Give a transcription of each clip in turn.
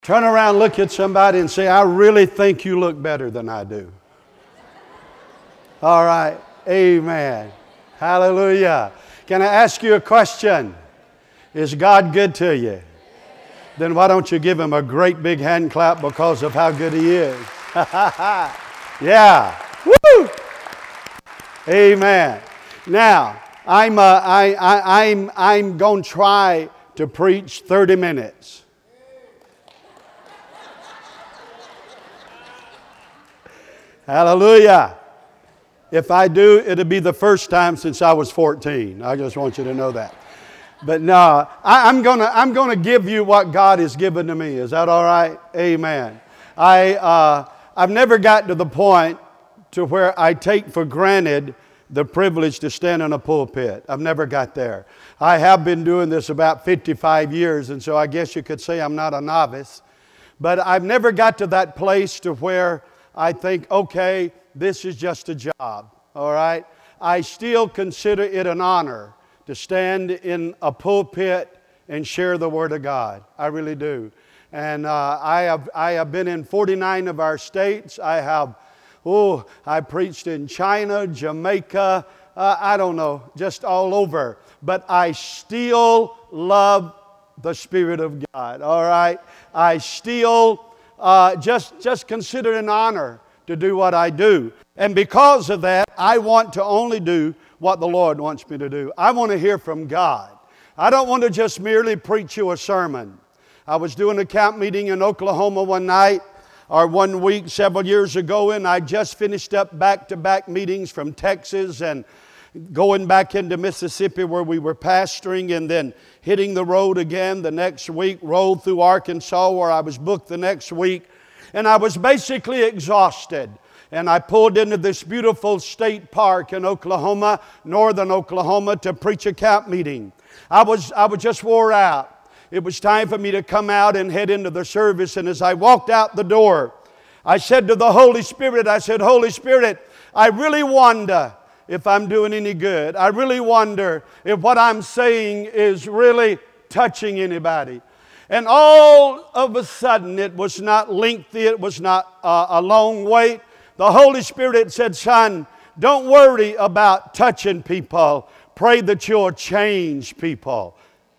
Turn around, look at somebody and say, I really think you look better than I do. All right. Amen. Hallelujah. Can I ask you a question? Is God good to you? Then why don't you give Him a great big hand clap because of how good He is? Yeah. Woo! Amen. Now, I'm going to try to preach 30 minutes. Hallelujah. If I do, it'll be the first time since I was 14. I just want you to know that. But no, I'm gonna give you what God has given to me. Is that all right? Amen. I've never gotten to the point to where I take for granted the privilege to stand in a pulpit. I've never got there. I have been doing this about 55 years, and so I guess you could say I'm not a novice. But I've never got to that place to where I think, okay, this is just a job, all right? I still consider it an honor to stand in a pulpit and share the Word of God. I really do. And I have been in 49 of our states. I preached in China, Jamaica, I don't know, just all over. But I still love the Spirit of God, all right? I still just consider it an honor to do what I do. And because of that, I want to only do what the Lord wants me to do. I want to hear from God. I don't want to just merely preach you a sermon. I was doing a camp meeting in Oklahoma one week several years ago, and I just finished up back-to-back meetings from Texas and going back into Mississippi where we were pastoring, and then hitting the road again the next week, rolled through Arkansas where I was booked the next week. And I was basically exhausted. And I pulled into this beautiful state park in Oklahoma, northern Oklahoma, to preach a camp meeting. I was just wore out. It was time for me to come out and head into the service. And as I walked out the door, I said to the Holy Spirit, Holy Spirit, I really wonder if I'm doing any good. I really wonder if what I'm saying is really touching anybody. And all of a sudden, it was not lengthy, it was not a long wait. The Holy Spirit said, son, don't worry about touching people. Pray that you'll change people.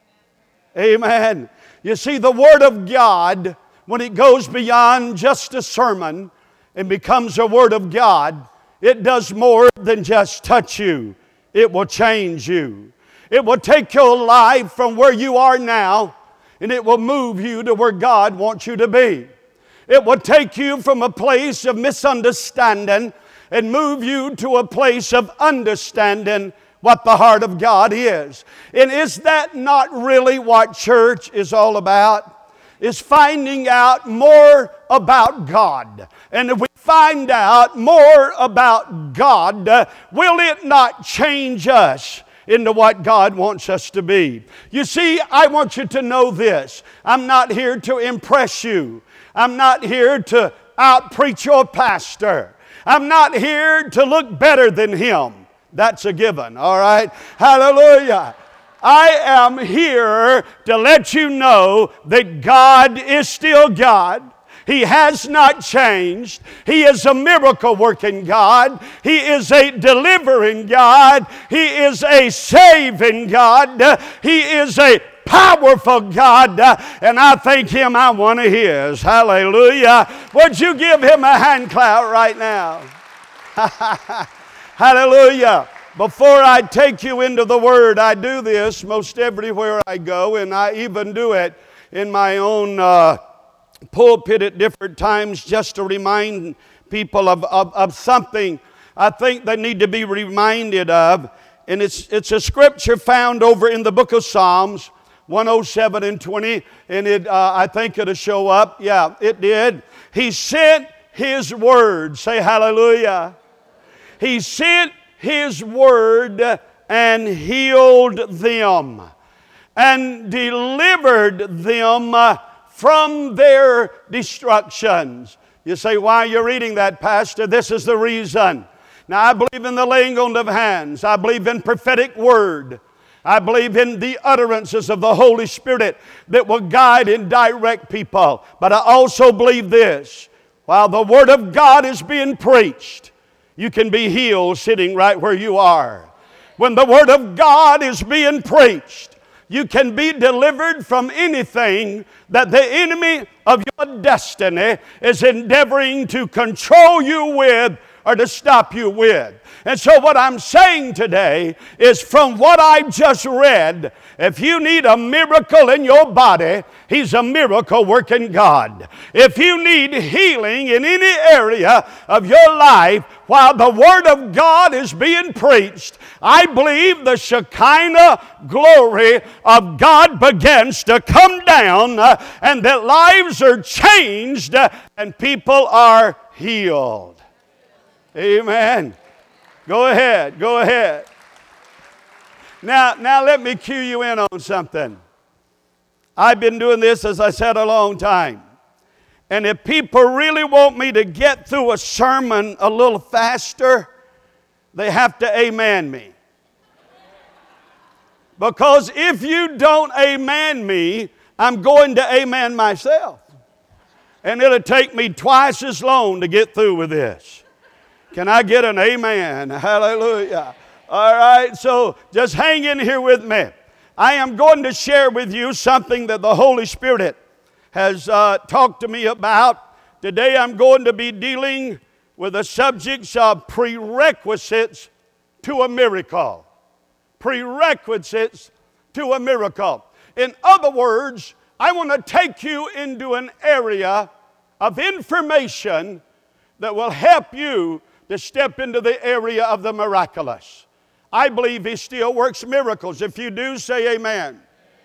Amen. You see, the Word of God, when it goes beyond just a sermon and becomes a Word of God, it does more than just touch you. It will change you. It will take your life from where you are now, and it will move you to where God wants you to be. It will take you from a place of misunderstanding and move you to a place of understanding what the heart of God is. And is that not really what church is all about? Is finding out more about God. And if we find out more about God, will it not change us into what God wants us to be? You see, I want you to know this. I'm not here to impress you. I'm not here to out-preach your pastor. I'm not here to look better than him. That's a given, all right? Hallelujah. I am here to let you know that God is still God. He has not changed. He is a miracle-working God. He is a delivering God. He is a saving God. He is a powerful God. And I thank Him I'm one of His. Hallelujah. Would you give Him a hand clap right now? Hallelujah. Before I take you into the Word, I do this most everywhere I go, and I even do it in my own pulpit at different times just to remind people of something I think they need to be reminded of. And it's a scripture found over in the book of Psalms 107 and 20, and I think it'll show up. Yeah, it did. He sent His word. Say hallelujah. He sent His word and healed them and delivered them from their destructions. You say, why are you reading that, Pastor? This is the reason. Now, I believe in the laying on of hands. I believe in prophetic word. I believe in the utterances of the Holy Spirit that will guide and direct people. But I also believe this. While the Word of God is being preached, you can be healed sitting right where you are. When the Word of God is being preached, you can be delivered from anything that the enemy of your destiny is endeavoring to control you with or to stop you with. And so what I'm saying today is, from what I just read, if you need a miracle in your body, He's a miracle working God. If you need healing in any area of your life while the Word of God is being preached, I believe the Shekinah glory of God begins to come down and that lives are changed and people are healed. Amen. Go ahead. Go ahead. Now let me cue you in on something. I've been doing this, as I said, a long time. And if people really want me to get through a sermon a little faster, they have to amen me. Because if you don't amen me, I'm going to amen myself. And it'll take me twice as long to get through with this. Can I get an amen? Hallelujah. All right, so just hang in here with me. I am going to share with you something that the Holy Spirit has talked to me about. Today I'm going to be dealing with the subjects of prerequisites to a miracle. Prerequisites to a miracle. In other words, I want to take you into an area of information that will help you to step into the area of the miraculous. I believe He still works miracles. If you do, say amen.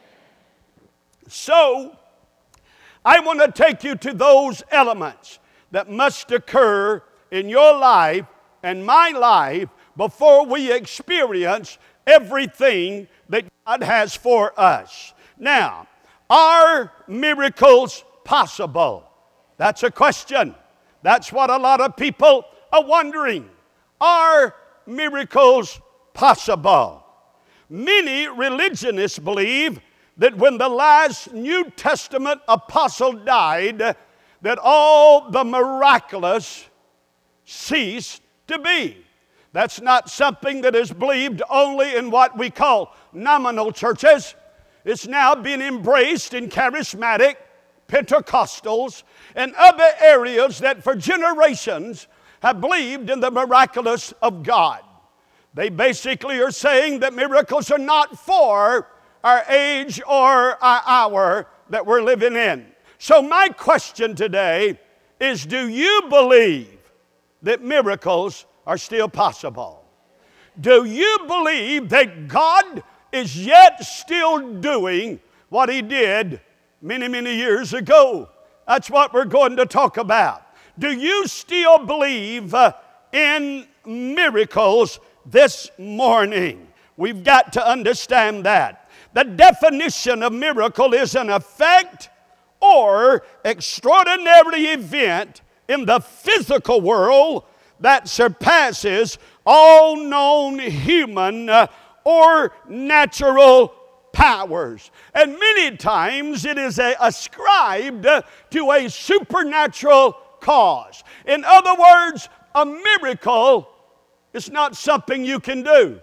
So, I want to take you to those elements that must occur in your life and my life before we experience everything that God has for us. Now, are miracles possible? That's a question. That's what a lot of people are wondering. Are miracles possible? Many religionists believe that when the last New Testament apostle died, that all the miraculous ceased to be. That's not something that is believed only in what we call nominal churches. It's now being embraced in charismatic, Pentecostals, and other areas that for generations have believed in the miraculous of God. They basically are saying that miracles are not for our age or our hour that we're living in. So my question today is, do you believe that miracles are still possible? Do you believe that God is yet still doing what He did many, many years ago? That's what we're going to talk about. Do you still believe in miracles this morning? We've got to understand that. The definition of miracle is an effect or extraordinary event in the physical world that surpasses all known human or natural powers. And many times it is ascribed to a supernatural cause. In other words, a miracle is not something you can do.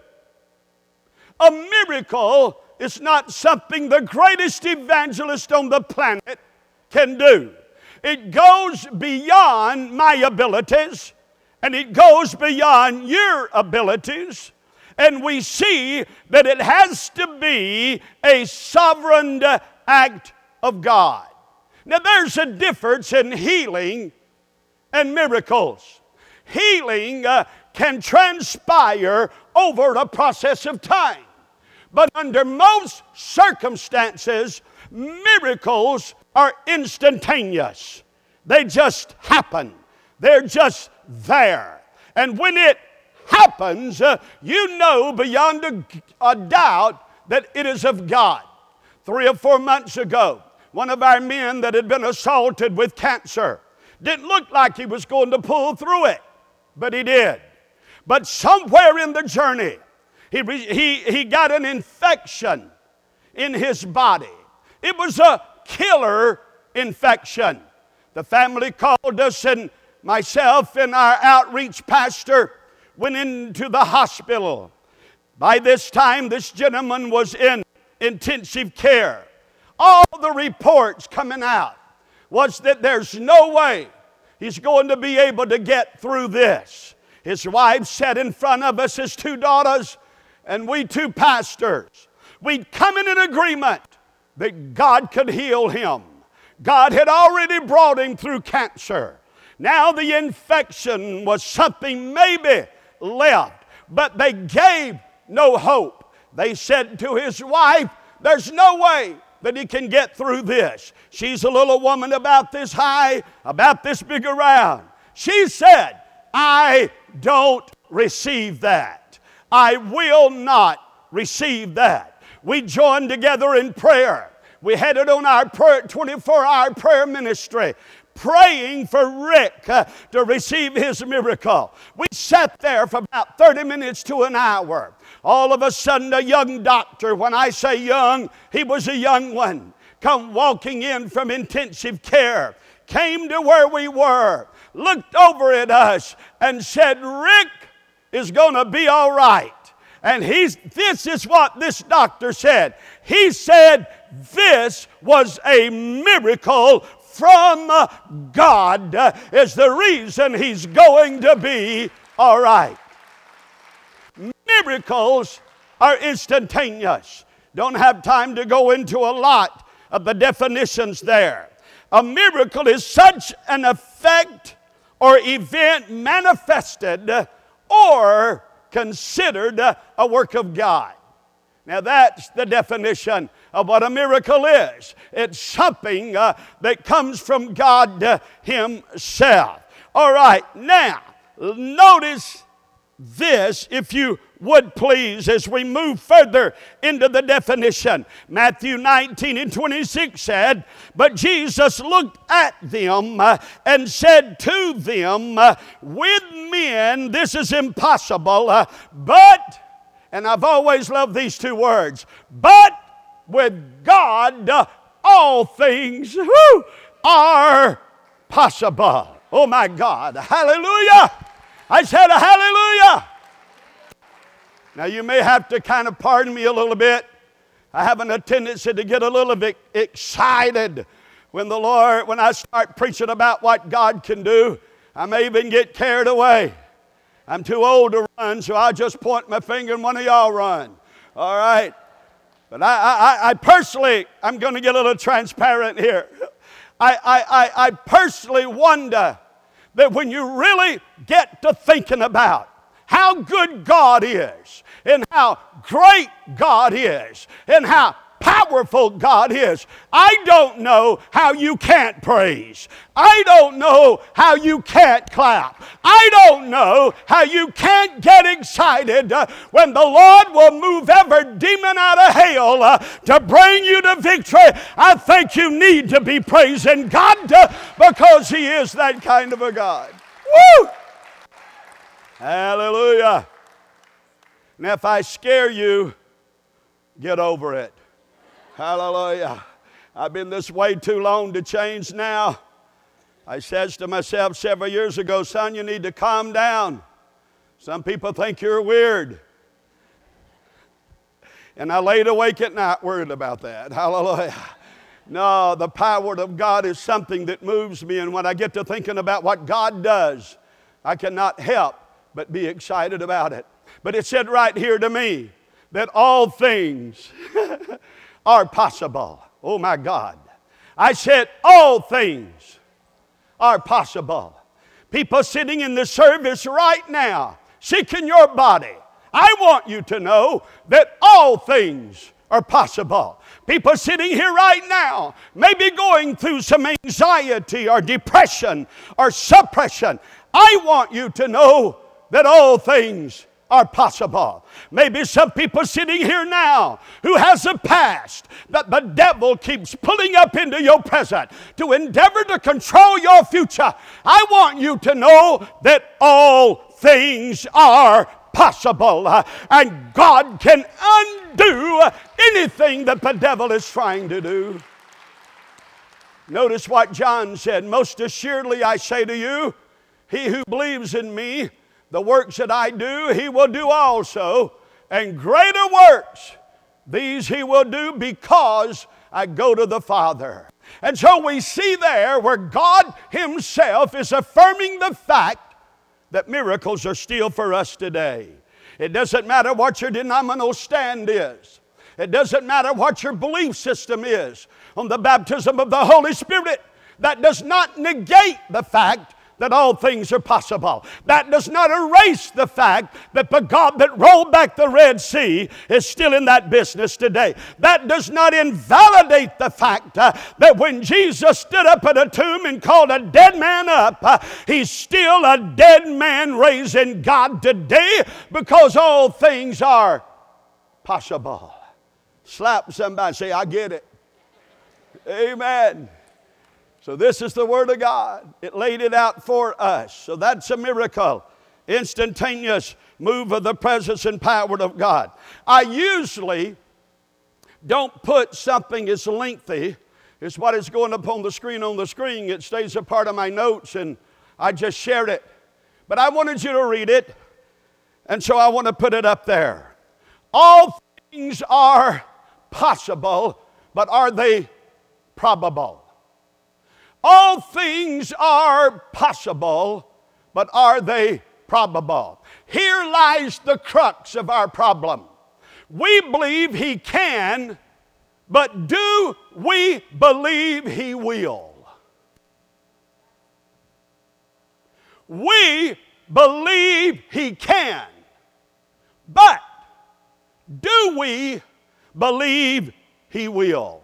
A miracle is not something the greatest evangelist on the planet can do. It goes beyond my abilities, and it goes beyond your abilities. And we see that it has to be a sovereign act of God. Now there's a difference in healing and miracles. Healing can transpire over a process of time. But under most circumstances, miracles are instantaneous. They just happen. They're just there. And when it happens, you know beyond a doubt that it is of God. 3 or 4 months ago, one of our men that had been assaulted with cancer didn't look like he was going to pull through it, but he did. But somewhere in the journey, He got an infection in his body. It was a killer infection. The family called us, and myself and our outreach pastor went into the hospital. By this time, this gentleman was in intensive care. All the reports coming out was that there's no way he's going to be able to get through this. His wife sat in front of us, his 2 daughters, and we 2 pastors. We'd come in an agreement that God could heal him. God had already brought him through cancer. Now the infection was something maybe left, but they gave no hope. They said to his wife, there's no way that he can get through this. She's a little woman about this high, about this big around. She said, I don't receive that. I will not receive that. We joined together in prayer. We headed on our 24-hour prayer ministry, praying for Rick to receive his miracle. We sat there for about 30 minutes to an hour. All of a sudden, a young doctor, when I say young, he was a young one, come walking in from intensive care, came to where we were, looked over at us, and said, Rick is going to be all right. And this is what this doctor said. He said, this was a miracle from God, is the reason he's going to be all right. Miracles are instantaneous. Don't have time to go into a lot of the definitions there. A miracle is such an effect or event manifested or considered a work of God. Now that's the definition of what a miracle is. It's something that comes from God himself. All right, now notice this, if you would please, as we move further into the definition. Matthew 19:26 said, but Jesus looked at them and said to them, with men this is impossible, but, and I've always loved these 2 words, but with God all things are possible. Oh my God, hallelujah! I said a hallelujah. Now you may have to kind of pardon me a little bit. I have a tendency to get a little bit excited when I start preaching about what God can do. I may even get carried away. I'm too old to run, so I'll just point my finger and one of y'all run. All right? But I personally, I'm going to get a little transparent here. I personally wonder that when you really get to thinking about how good God is, and how great God is, and how powerful God is, I don't know how you can't praise. I don't know how you can't clap. I don't know how you can't get excited when the Lord will move every demon out of hell to bring you to victory. I think you need to be praising God because He is that kind of a God. Woo! Hallelujah. Now if I scare you, get over it. Hallelujah. I've been this way too long to change now. I says to myself several years ago, son, you need to calm down. Some people think you're weird. And I laid awake at night worried about that. Hallelujah. No, the power of God is something that moves me. And when I get to thinking about what God does, I cannot help but be excited about it. But it said right here to me that all things are possible. Oh my God. I said all things are possible. People sitting in the service right now, sick in your body. I want you to know that all things are possible. People sitting here right now may be going through some anxiety or depression or suppression. I want you to know that all things are possible. Maybe some people sitting here now who has a past that the devil keeps pulling up into your present to endeavor to control your future. I want you to know that all things are possible. And God can undo anything that the devil is trying to do. Notice what John said. Most assuredly I say to you, he who believes in me, the works that I do, he will do also. And greater works, these he will do because I go to the Father. And so we see there where God himself is affirming the fact that miracles are still for us today. It doesn't matter what your denominational stand is. It doesn't matter what your belief system is on the baptism of the Holy Spirit. That does not negate the fact that all things are possible. That does not erase the fact that the God that rolled back the Red Sea is still in that business today. That does not invalidate the fact that when Jesus stood up at a tomb and called a dead man up, he's still a dead man raised in God today, because all things are possible. Slap somebody and say, I get it. Amen. So this is the Word of God. It laid it out for us. So that's a miracle. Instantaneous move of the presence and power of God. I usually don't put something as lengthy as what is going up on the screen. It stays a part of my notes and I just shared it. But I wanted you to read it, and so I want to put it up there. All things are possible, but are they probable? All things are possible, but are they probable? Here lies the crux of our problem. We believe he can, but do we believe he will? We believe he can, but do we believe he will?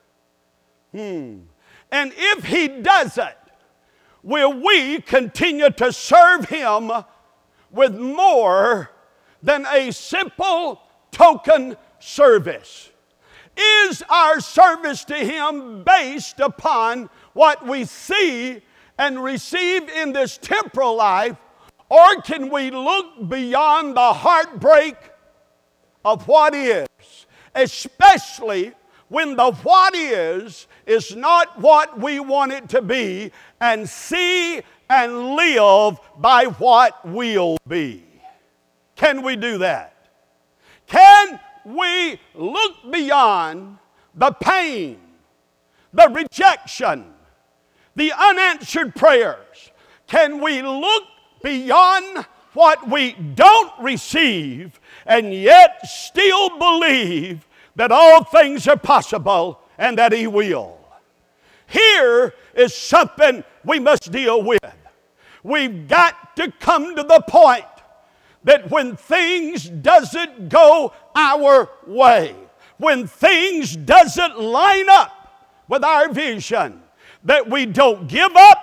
And if he doesn't, will we continue to serve him with more than a simple token service? Is our service to him based upon what we see and receive in this temporal life, or can we look beyond the heartbreak of what is, especially when the what is not what we want it to be, and see and live by what will be? Can we do that? Can we look beyond the pain, the rejection, the unanswered prayers? Can we look beyond what we don't receive and yet still believe that all things are possible and that he will? Here is something we must deal with. We've got to come to the point that when things doesn't go our way, when things doesn't line up with our vision, that we don't give up,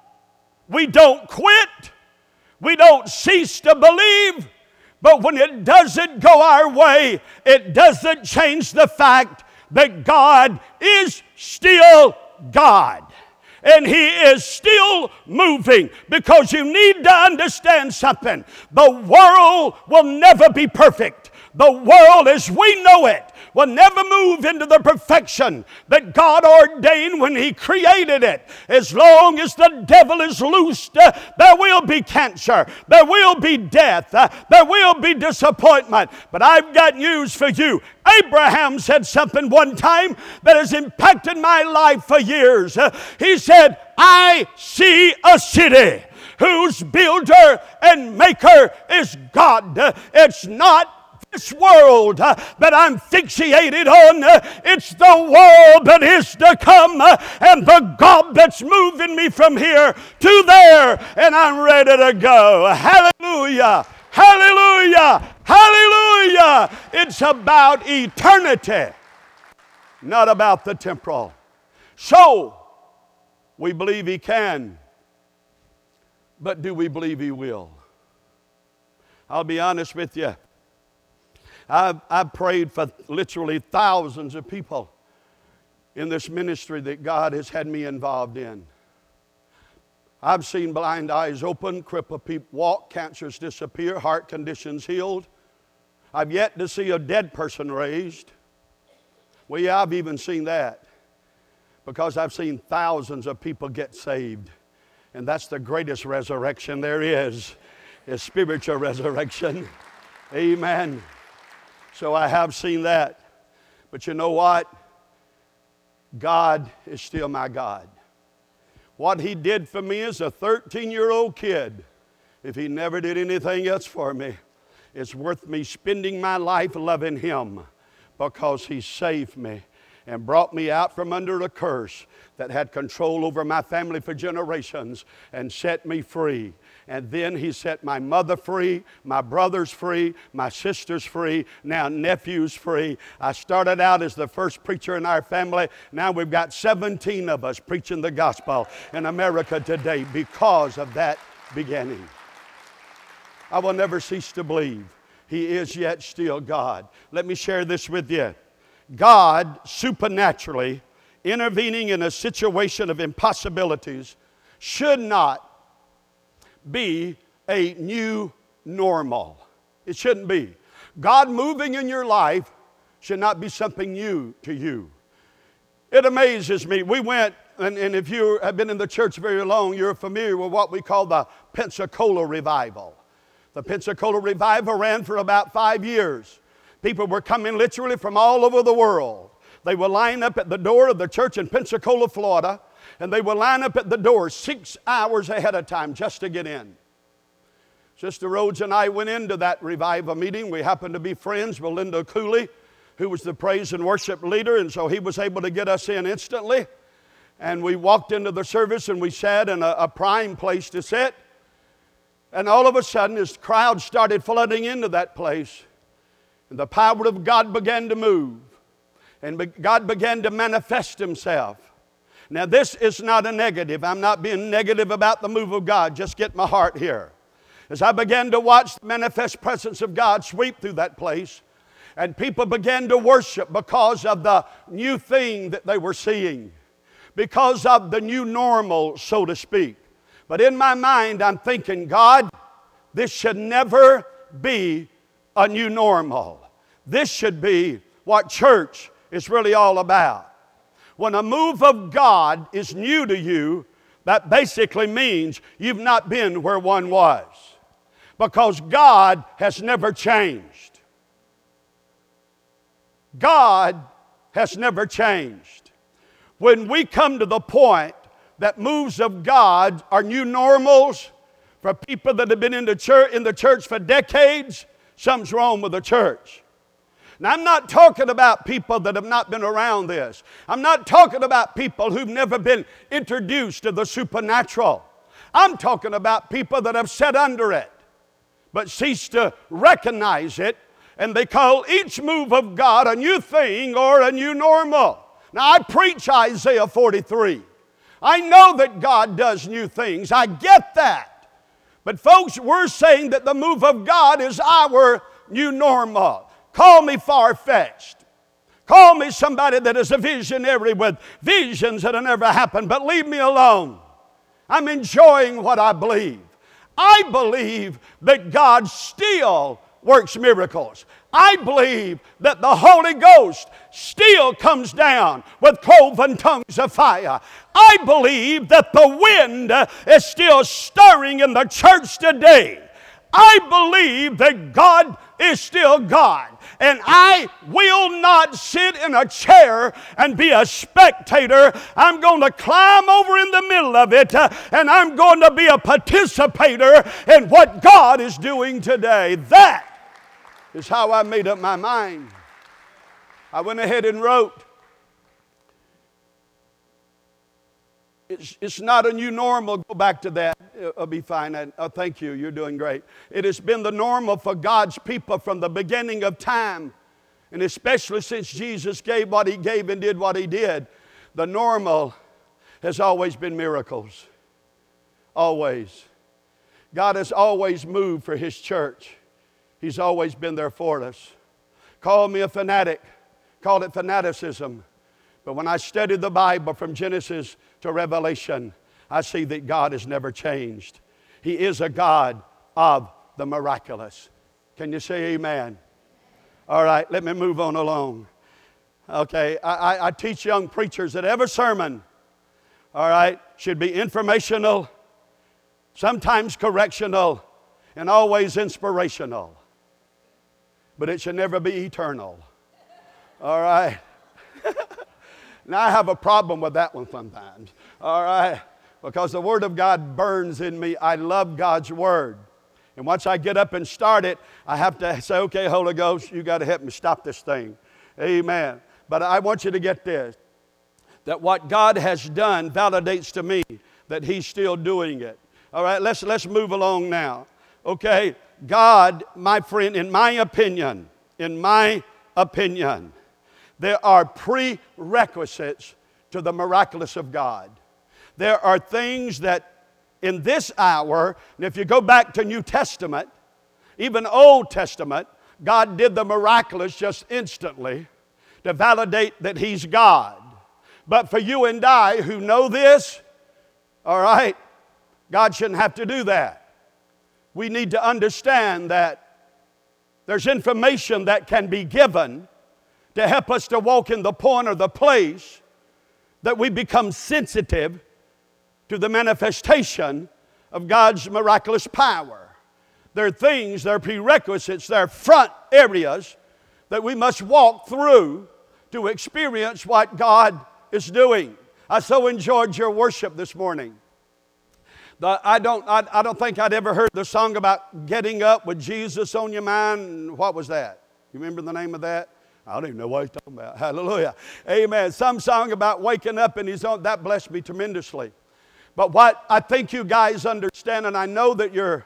we don't quit, we don't cease to believe. But when it doesn't go our way, it doesn't change the fact that God is still God. And he is still moving, because you need to understand something. The world will never be perfect. The world as we know it will never move into the perfection that God ordained when he created it. As long as the devil is loosed, there will be cancer, there will be death, there will be disappointment. But I've got news for you. Abraham said something one time that has impacted my life for years. He said, I see a city whose builder and maker is God. It's not this world that I'm fixated on. It's the world that is to come, and the God that's moving me from here to there, and I'm ready to go. Hallelujah! Hallelujah! Hallelujah! It's about eternity, not about the temporal. So, we believe he can, but do we believe he will? I'll be honest with you. I've prayed for literally thousands of people in this ministry that God has had me involved in. I've seen blind eyes open, crippled people walk, cancers disappear, heart conditions healed. I've yet to see a dead person raised. Well, yeah, I've even seen that because I've seen thousands of people get saved. And that's the greatest resurrection there is spiritual resurrection. Amen. So I have seen that. But you know what? God is still my God. What He did for me as a 13-year-old kid, if He never did anything else for me, it's worth me spending my life loving Him because He saved me and brought me out from under a curse that had control over my family for generations and set me free. And then He set my mother free, my brothers free, my sisters free, now nephews free. I started out as the first preacher in our family. Now we've got 17 of us preaching the gospel in America today because of that beginning. I will never cease to believe He is yet still God. Let me share this with you. God supernaturally intervening in a situation of impossibilities should not be a new normal. It shouldn't be. God moving in your life should not be something new to you. It amazes me. We went, and if you have been in the church very long, you're familiar with what we call the Pensacola Revival. The Pensacola Revival ran for about 5 years. People were coming literally from all over the world. They would line up at the door of the church in Pensacola, Florida, and they would line up at the door 6 hours ahead of time just to get in. Sister Rhodes and I went into that revival meeting. We happened to be friends with Linda Cooley, who was the praise and worship leader, and so he was able to get us in instantly. And we walked into the service and we sat in a prime place to sit. And all of a sudden, this crowd started flooding into that place. And the power of God began to move. And God began to manifest Himself. Now, this is not a negative. I'm not being negative about the move of God. Just get my heart here. As I began to watch the manifest presence of God sweep through that place, and people began to worship because of the new thing that they were seeing, because of the new normal, so to speak. But in my mind, I'm thinking, God, this should never be a new normal. This should be what church is really all about. When a move of God is new to you, that basically means you've not been where one was. Because God has never changed. God has never changed. When we come to the point that moves of God are new normals for people that have been in the church for decades, something's wrong with the church. Now, I'm not talking about people that have not been around this. I'm not talking about people who've never been introduced to the supernatural. I'm talking about people that have sat under it, but ceased to recognize it, and they call each move of God a new thing or a new normal. Now, I preach Isaiah 43. I know that God does new things. I get that. But folks, we're saying that the move of God is our new normal. Call me far-fetched. Call me somebody that is a visionary with visions that have never happened, but leave me alone. I'm enjoying what I believe. I believe that God still works miracles. I believe that the Holy Ghost still comes down with cloven tongues of fire. I believe that the wind is still stirring in the church today. I believe that God is still God. And I will not sit in a chair and be a spectator. I'm going to climb over in the middle of it, and I'm going to be a participator in what God is doing today. That is how I made up my mind. I went ahead and wrote, it's not a new normal. Go back to that. It'll be fine. Thank you. You're doing great. It has been the normal for God's people from the beginning of time, and especially since Jesus gave what He gave and did what He did. The normal has always been miracles. Always. God has always moved for His church. He's always been there for us. Call me a fanatic. Call it fanaticism. But when I studied the Bible from Genesis to Revelation, I see that God has never changed. He is a God of the miraculous. Can you say amen? All right, let me move on along. Okay, I teach young preachers that every sermon, all right, should be informational, sometimes correctional, and always inspirational. But it should never be eternal. All right? Now, I have a problem with that one sometimes. All right? Because the Word of God burns in me. I love God's Word. And once I get up and start it, I have to say, okay, Holy Ghost, you got to help me stop this thing. Amen. But I want you to get this, that what God has done validates to me that He's still doing it. All right, let's move along now. Okay, God, my friend, in my opinion, there are prerequisites to the miraculous of God. There are things that in this hour, and if you go back to New Testament, even Old Testament, God did the miraculous just instantly to validate that He's God. But for you and I who know this, all right, God shouldn't have to do that. We need to understand that there's information that can be given to help us to walk in the point or the place that we become sensitive to the manifestation of God's miraculous power. There are things, there are prerequisites, there are front areas that we must walk through to experience what God is doing. I so enjoyed your worship this morning. I don't think I'd ever heard the song about getting up with Jesus on your mind. What was that? You remember the name of that? I don't even know what he's talking about. Hallelujah. Amen. Some song about waking up and He's on. That blessed me tremendously. But what I think you guys understand, and I know that your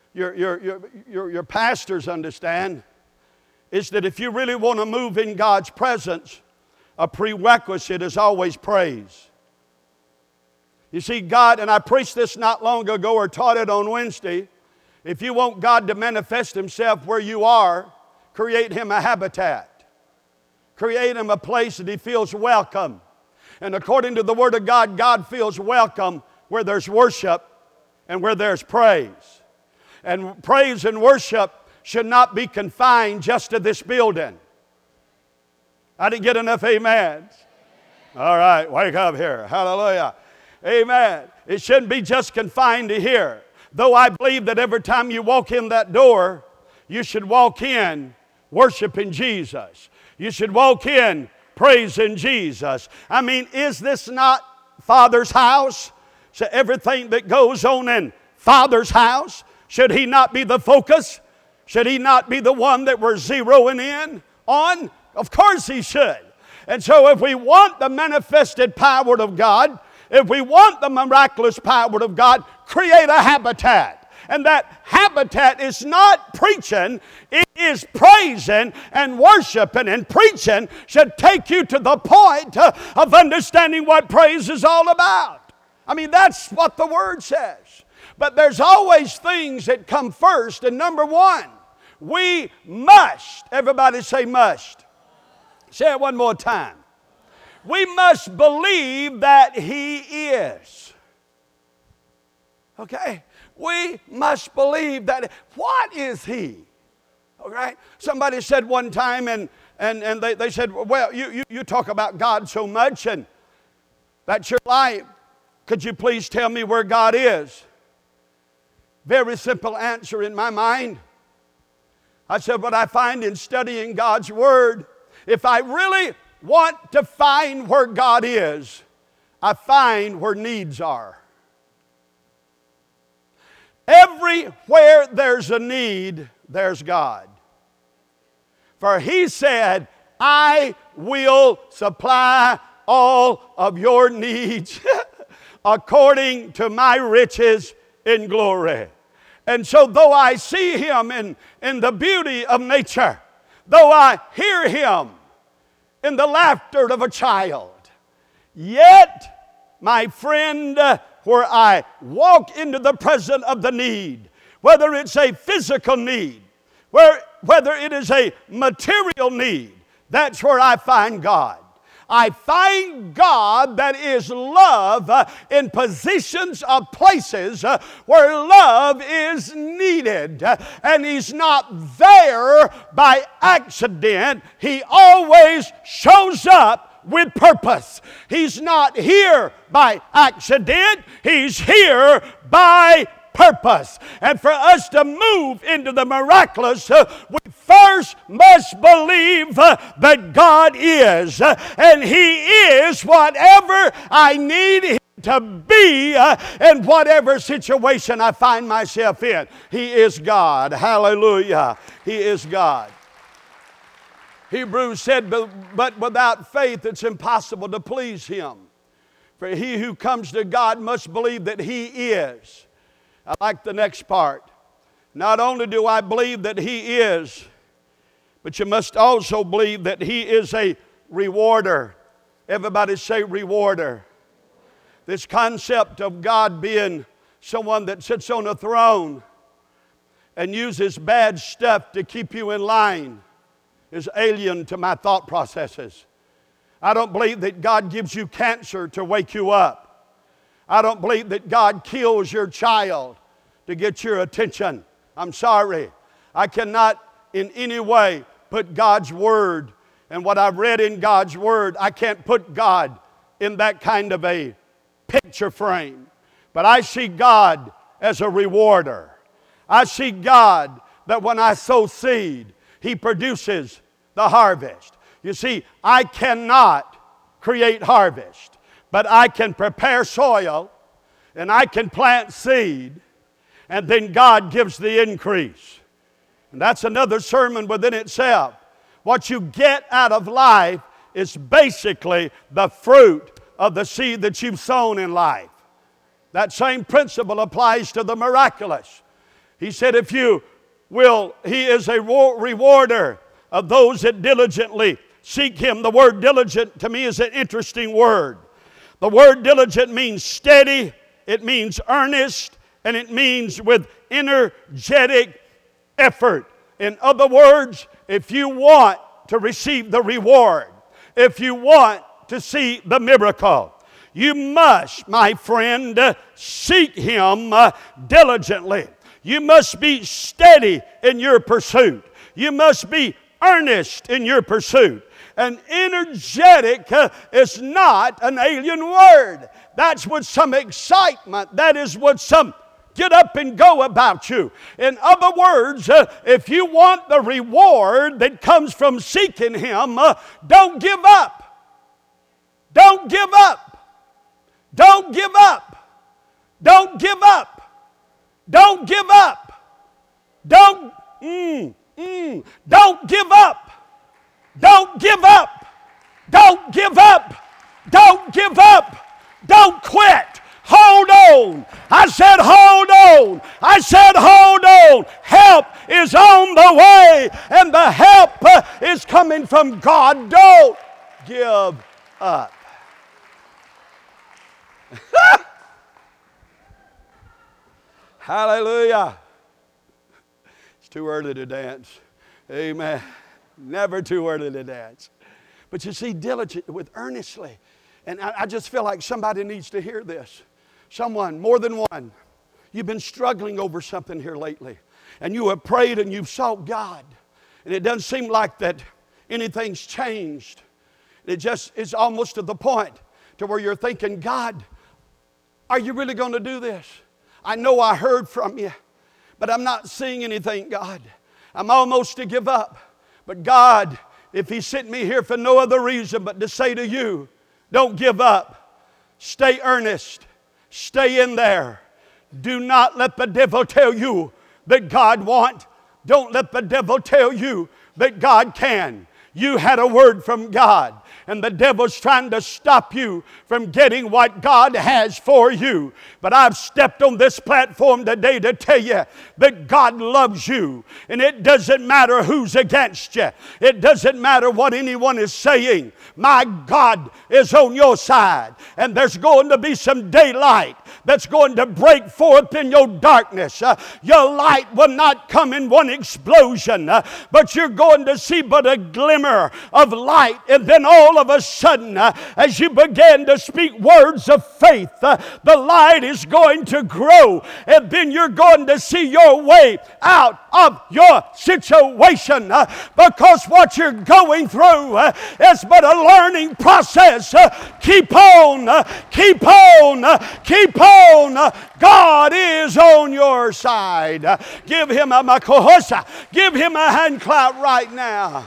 pastors understand, is that if you really want to move in God's presence, a prerequisite is always praise. You see, God, and I preached this not long ago or taught it on Wednesday, if you want God to manifest Himself where you are, create Him a habitat. Create Him a place that He feels welcome. And according to the Word of God, God feels welcome where there's worship and where there's praise. And praise and worship should not be confined just to this building. I didn't get enough amens. All right, wake up here. Hallelujah. Amen. It shouldn't be just confined to here. Though I believe that every time you walk in that door, you should walk in worshiping Jesus. You should walk in praising Jesus. I mean, is this not Father's house? So everything that goes on in Father's house, should He not be the focus? Should He not be the one that we're zeroing in on? Of course He should. And so if we want the manifested power of God, if we want the miraculous power of God, create a habitat. And that habitat is not preaching, it is praising and worshiping. And preaching should take you to the point of understanding what praise is all about. I mean, that's what the Word says. But there's always things that come first. And number one, we must, everybody say must. Say it one more time. We must believe that He is. Okay? We must believe that. What is He? Okay? Somebody said one time, and they said, well, you talk about God so much, and that's your life. Could you please tell me where God is? Very simple answer in my mind. I said, what I find in studying God's Word, if I really want to find where God is, I find where needs are. Everywhere there's a need, there's God. For He said, I will supply all of your needs according to my riches in glory. And so though I see Him in the beauty of nature, though I hear Him in the laughter of a child, yet, my friend, where I walk into the presence of the need, whether it's a physical need, whether it is a material need, that's where I find God. I find God that is love in positions of places where love is needed. And He's not there by accident. He always shows up with purpose. He's not here by accident. He's here by purpose. And for us to move into the miraculous, we first must believe that God is. And He is whatever I need Him to be in whatever situation I find myself in. He is God. Hallelujah. He is God. Hebrews said, but without faith it's impossible to please Him. For he who comes to God must believe that He is. I like the next part. Not only do I believe that He is, but you must also believe that He is a rewarder. Everybody say rewarder. This concept of God being someone that sits on a throne and uses bad stuff to keep you in line is alien to my thought processes. I don't believe that God gives you cancer to wake you up. I don't believe that God kills your child to get your attention. I'm sorry. I cannot in any way put God's Word and what I've read in God's Word, I can't put God in that kind of a picture frame. But I see God as a rewarder. I see God that when I sow seed, He produces the harvest. You see, I cannot create harvest, but I can prepare soil and I can plant seed, and then God gives the increase. And that's another sermon within itself. What you get out of life is basically the fruit of the seed that you've sown in life. That same principle applies to the miraculous. He said, if you will, He is a rewarder of those that diligently seek Him. The word diligent to me is an interesting word. The word diligent means steady, it means earnest, and it means with energetic effort. In other words, if you want to receive the reward, if you want to see the miracle, you must, my friend, seek Him diligently. You must be steady in your pursuit. You must be earnest in your pursuit. And energetic is not an alien word. That's with some excitement. That is with some get up and go about you. In other words, if you want the reward that comes from seeking Him, don't give up. Don't give up. Don't give up. Don't give up. Don't give up. Don't give up. Don't give up. Don't give up. Don't give up. Don't quit. Hold on. I said hold on. I said hold on. Help is on the way, and the help is coming from God. Don't give up. Hallelujah. It's too early to dance. Amen. Never too early to dance. But you see, diligent with earnestly. And I just feel like somebody needs to hear this. Someone, more than one. You've been struggling over something here lately. And you have prayed and you've sought God. And it doesn't seem like that anything's changed. It just is almost to the point to where you're thinking, God, are you really going to do this? I know I heard from you, but I'm not seeing anything, God. I'm almost to give up. But God, if He sent me here for no other reason but to say to you, don't give up. Stay earnest. Stay in there. Do not let the devil tell you that God won't. Don't let the devil tell you that God can. You had a word from God, and the devil's trying to stop you from getting what God has for you. But I've stepped on this platform today to tell you that God loves you, and it doesn't matter who's against you. It doesn't matter what anyone is saying. My God is on your side, and there's going to be some daylight that's going to break forth in your darkness. Your light will not come in one explosion, but you're going to see but a glimmer of light. And then all of a sudden, as you begin to speak words of faith, the light is going to grow. And then you're going to see your way out of your situation, because what you're going through is but a learning process. Keep on, keep on, keep on. God is on your side. Give him a makohosa. Give him a hand clap right now.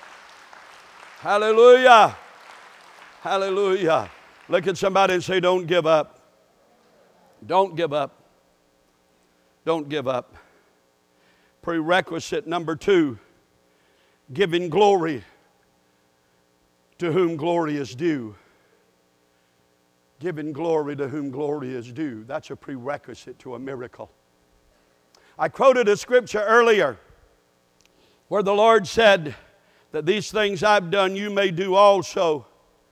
Hallelujah. Hallelujah. Look at somebody and say, don't give up. Don't give up. Don't give up. Prerequisite number 2, giving glory to whom glory is due. Giving glory to whom glory is due. That's a prerequisite to a miracle. I quoted a scripture earlier where the Lord said that these things I've done you may do also.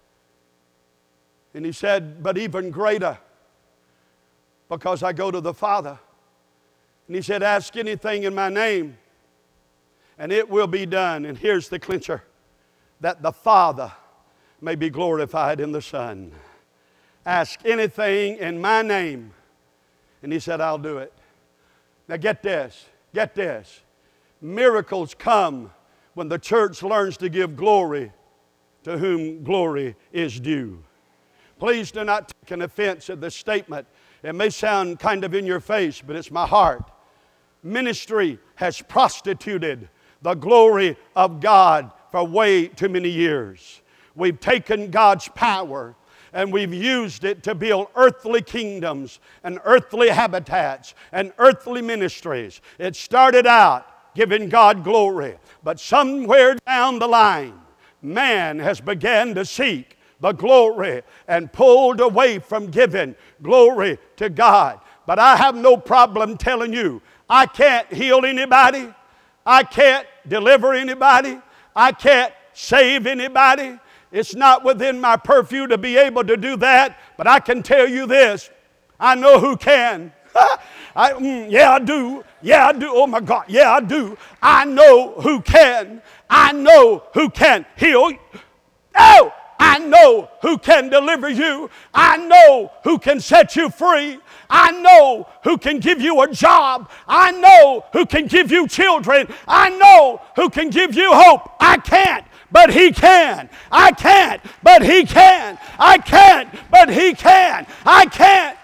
And he said, but even greater, because I go to the Father. And he said, ask anything in my name, and it will be done. And here's the clincher, that the Father may be glorified in the Son. Ask anything in my name. And he said, I'll do it. Now get this, get this. Miracles come when the church learns to give glory to whom glory is due. Please do not take an offense at this statement. It may sound kind of in your face, but it's my heart. Ministry has prostituted the glory of God for way too many years. We've taken God's power and we've used it to build earthly kingdoms and earthly habitats and earthly ministries. It started out giving God glory, but somewhere down the line, man has begun to seek the glory and pulled away from giving glory to God. But I have no problem telling you, I can't heal anybody. I can't deliver anybody. I can't save anybody. It's not within my purview to be able to do that. But I can tell you this, I know who can. Yeah, I do. Yeah, I do. Oh my God. Yeah, I do. I know who can. I know who can heal. Oh! I know who can deliver you. I know who can set you free. I know who can give you a job. I know who can give you children. I know who can give you hope. I can't, but He can. I can't, but He can. I can't, but He can. I can't.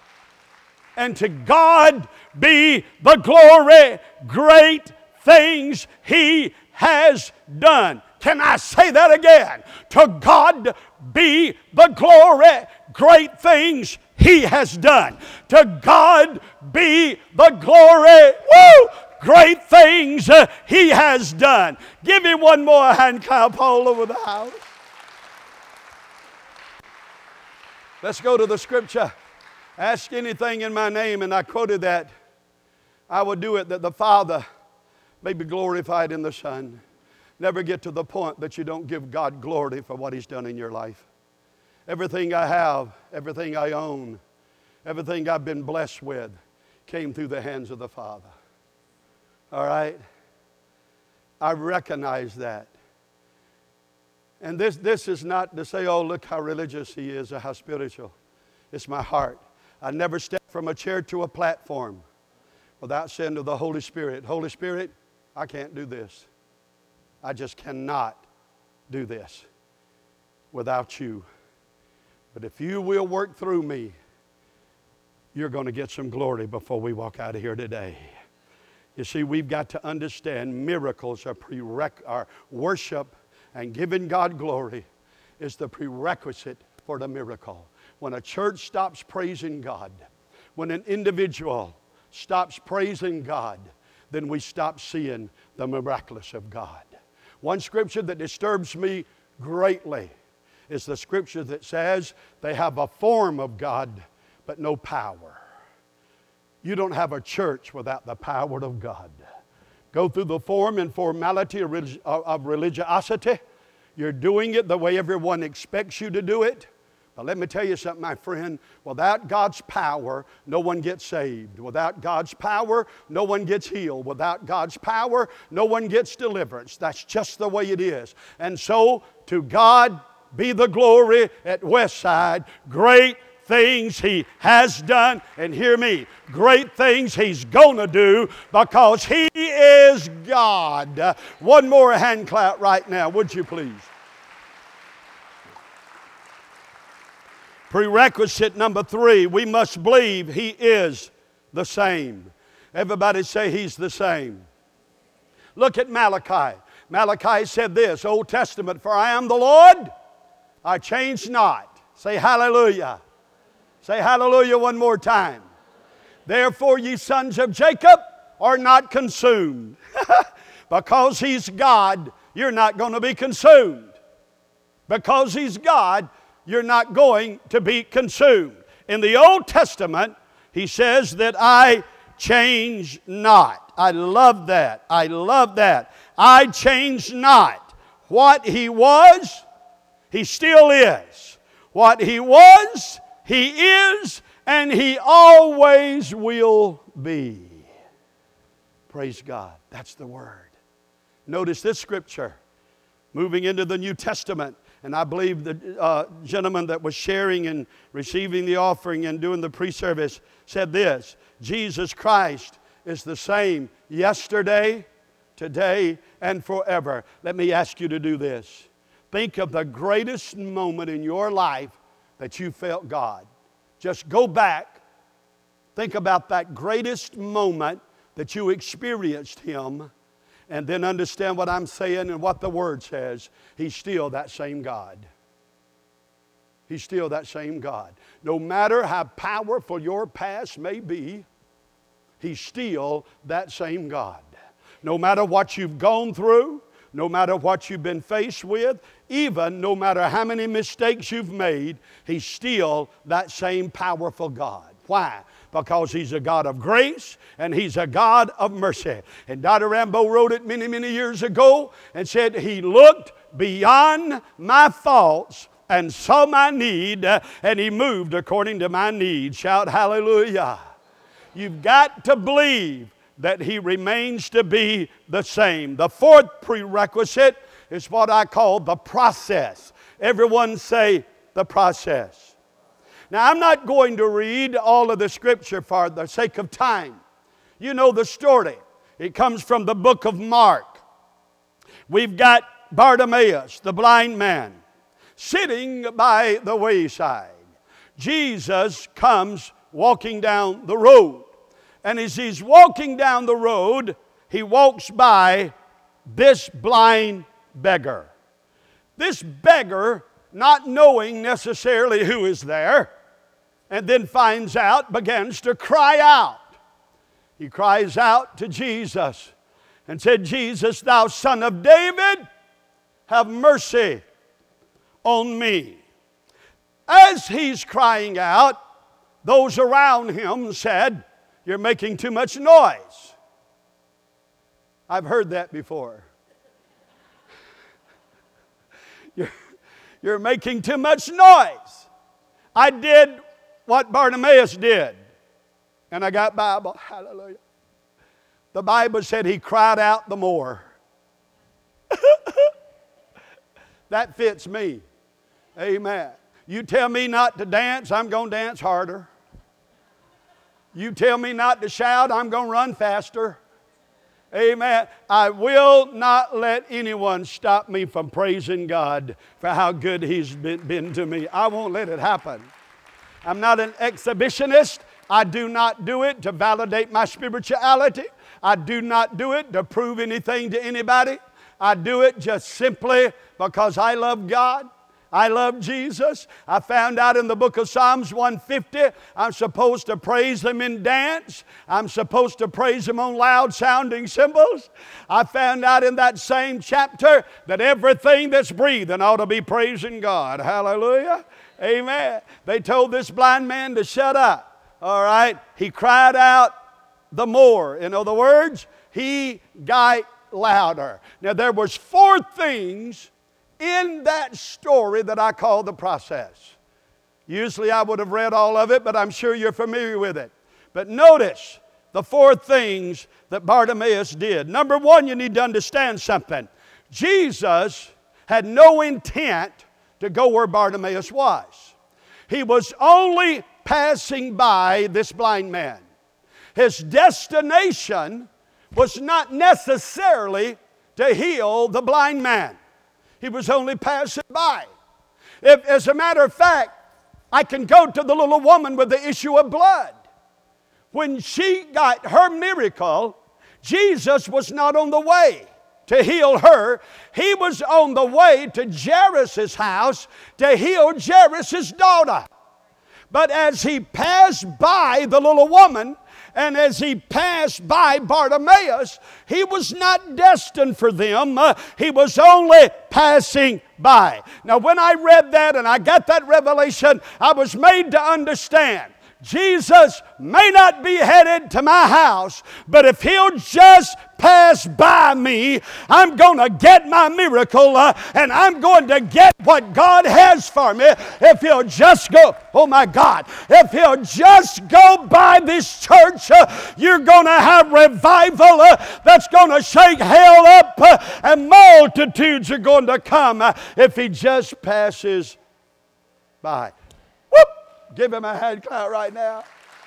And to God be the glory, great things He has done. Can I say that again? To God be the glory, great things He has done. To God be the glory, great things He has done. Give Him one more hand clap all over the house. Let's go to the scripture. Ask anything in my name, and I quoted that. I will do it that the Father may be glorified in the Son. Never get to the point that you don't give God glory for what He's done in your life. Everything I have, everything I own, everything I've been blessed with came through the hands of the Father. All right? I recognize that. And this is not to say, oh, look how religious he is or how spiritual. It's my heart. I never step from a chair to a platform without saying to the Holy Spirit, Holy Spirit, I can't do this. I just cannot do this without you. But if you will work through me, you're going to get some glory before we walk out of here today. You see, we've got to understand miracles are worship, and giving God glory is the prerequisite for the miracle. When a church stops praising God, when an individual stops praising God, then we stop seeing the miraculous of God. One scripture that disturbs me greatly is the scripture that says they have a form of God, but no power. You don't have a church without the power of God. Go through the form and formality of religiosity. You're doing it the way everyone expects you to do it, But let me tell you something, my friend. Without God's power, no one gets saved. Without God's power, no one gets healed. Without God's power, no one gets deliverance. That's just the way it is. And so, to God be the glory at Westside. Great things He has done. And hear me, great things He's going to do because He is God. One more hand clap right now, would you please? Prerequisite number 3, we must believe He is the same. Everybody say He's the same. Look at Malachi. Malachi said this, Old Testament, for I am the Lord, I change not. Say hallelujah. Say hallelujah one more time. Therefore ye sons of Jacob are not consumed. Because He's God, you're not going to be consumed. Because He's God, you're not going to be consumed. In the Old Testament, He says that I change not. I love that. I love that. I change not. What He was, He still is. What He was, He is, and He always will be. Praise God. That's the Word. Notice this scripture. Moving into the New Testament. And I believe the gentleman that was sharing and receiving the offering and doing the pre-service said this, Jesus Christ is the same yesterday, today, and forever. Let me ask you to do this. Think of the greatest moment in your life that you felt God. Just go back. Think about that greatest moment that you experienced Him. And then understand what I'm saying and what the Word says. He's still that same God. He's still that same God. No matter how powerful your past may be, He's still that same God. No matter what you've gone through, no matter what you've been faced with, even no matter how many mistakes you've made, He's still that same powerful God. Why? Because He's a God of grace and He's a God of mercy. And Dr. Rambo wrote it many, many years ago and said, He looked beyond my faults and saw my need and He moved according to my need. Shout hallelujah. You've got to believe that He remains to be the same. The fourth prerequisite is what I call the process. Everyone say the process. Now, I'm not going to read all of the scripture for the sake of time. You know the story. It comes from the book of Mark. We've got Bartimaeus, the blind man, sitting by the wayside. Jesus comes walking down the road. And as He's walking down the road, He walks by this blind beggar. This beggar, not knowing necessarily who is there, and then finds out, begins to cry out. He cries out to Jesus and said, Jesus, thou son of David, have mercy on me. As he's crying out, those around him said, you're making too much noise. I've heard that before. You're making too much noise. I did what Bartimaeus did. And I got Bible. Hallelujah. The Bible said he cried out the more. That fits me. Amen. You tell me not to dance, I'm going to dance harder. You tell me not to shout, I'm going to run faster. Amen. I will not let anyone stop me from praising God for how good He's been to me. I won't let it happen. I'm not an exhibitionist. I do not do it to validate my spirituality. I do not do it to prove anything to anybody. I do it just simply because I love God. I love Jesus. I found out in the book of Psalms 150, I'm supposed to praise Him in dance. I'm supposed to praise Him on loud sounding cymbals. I found out in that same chapter that everything that's breathing ought to be praising God. Hallelujah. Amen. They told this blind man to shut up. All right. He cried out the more. In other words, he got louder. Now there was 4 things in that story that I call the process. Usually I would have read all of it, but I'm sure you're familiar with it. But notice the four things that Bartimaeus did. Number one, you need to understand something. Jesus had no intent to go where Bartimaeus was. He was only passing by this blind man. His destination was not necessarily to heal the blind man. He was only passing by. As a matter of fact, I can go to the little woman with the issue of blood. When she got her miracle, Jesus was not on the way to heal her. He was on the way to Jairus' house to heal Jairus' daughter. But as he passed by the little woman, and as he passed by Bartimaeus, he was not destined for them. He was only passing by. Now, when I read that and I got that revelation, I was made to understand Jesus may not be headed to my house, but if He'll just pass by me, I'm going to get my miracle and I'm going to get what God has for me. If He'll just go, oh my God, if He'll just go by this church, you're going to have revival that's going to shake hell up and multitudes are going to come if He just passes by. Whoop! Give Him a hand clap right now.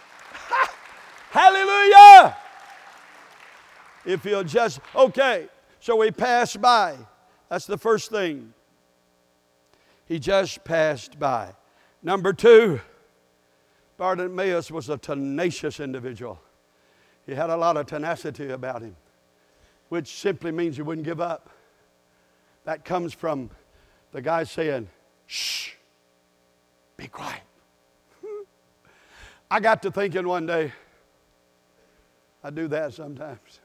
Hallelujah! If He'll just, okay, so He passed by. That's the first thing. He just passed by. Number two, Bartimaeus was a tenacious individual. He had a lot of tenacity about him, which simply means he wouldn't give up. That comes from the guy saying, shh, be quiet. I got to thinking one day, I do that sometimes.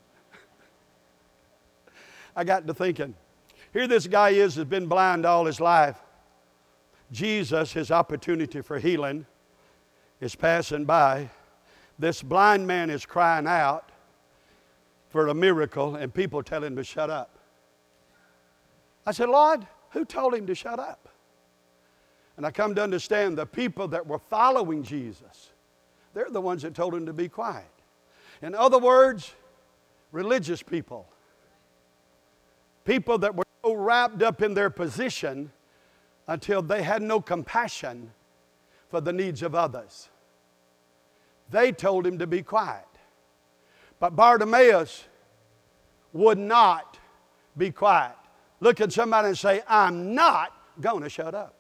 I got to thinking, here this guy has been blind all his life. Jesus, his opportunity for healing, is passing by. This blind man is crying out for a miracle, and people tell him to shut up. I said, Lord, who told him to shut up? And I come to understand the people that were following Jesus, they're the ones that told him to be quiet. In other words, religious people. People that were so wrapped up in their position until they had no compassion for the needs of others. They told him to be quiet. But Bartimaeus would not be quiet. Look at somebody and say, I'm not going to shut up.